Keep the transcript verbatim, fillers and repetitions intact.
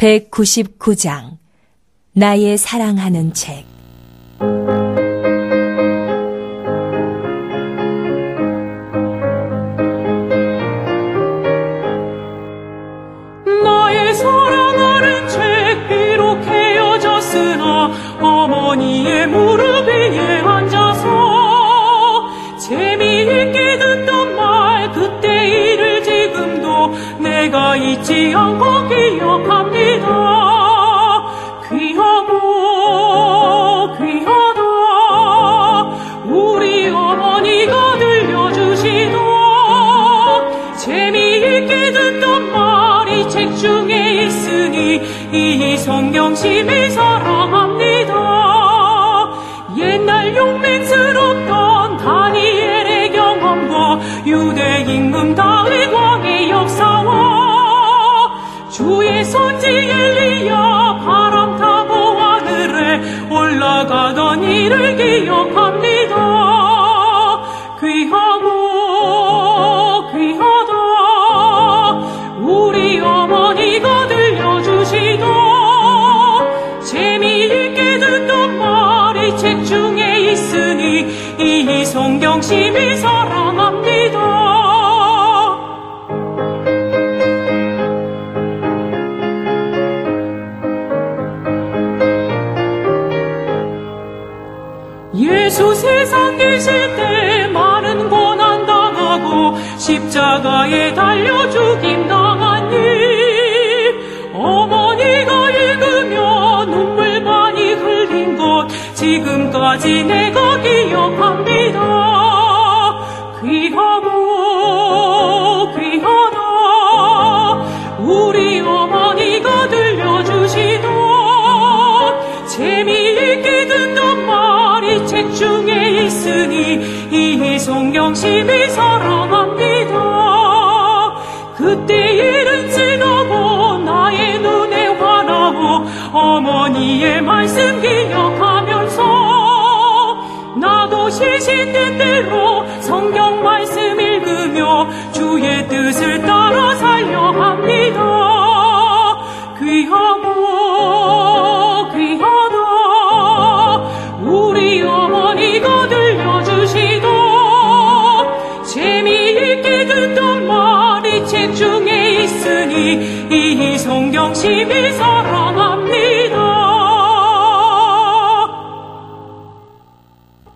백구십구 장 나의 사랑하는 책. 나의 사랑하는 책, 비록 헤어졌으나 어머니의 무릎 위에 앉아서 재미있게 듣던 말, 그때 일을 지금도 내가 잊지 않고 기억합니다. 귀하고 귀하다 우리 어머니가 들려주시던 재미있게 듣던 말이 책 중에 있으니 이 성경심이 사랑합니다. 옛날 용맹스럽던 다니엘의 경험과 유대 임금 다윗 왕의 역사와 주의 선지 엘리야 바람 타고 하늘에 올라가던 일을 기억합니다. 귀하고 귀하다 우리 어머니가 들려주시던 재미있게 듣던 말이 책 중에 있으니 이 성경심이 사랑합니다. 예수 세상 계실 때 많은 고난 당하고 십자가에 달려 죽임 당한 일, 어머니가 읽으며 눈물 많이 흘린 것 지금까지 내가 기억합니다. 귀하고 귀하다 우리 어머니가 들려주시던 재미있게 듣던 말이 책 중에 있으니 이 성경심이 사랑합니다. 그때 일은 지나고 나의 눈에 환하고 어머니의 말씀 기억하면서 나도 시신된 대로 성경 말씀 읽으며 주의 뜻을 따라 살려 합니다. 귀하고 귀하다 우리 어머니가 들려주시던 재미있게 듣던 말이 책 중에 있으니 이 성경심이 사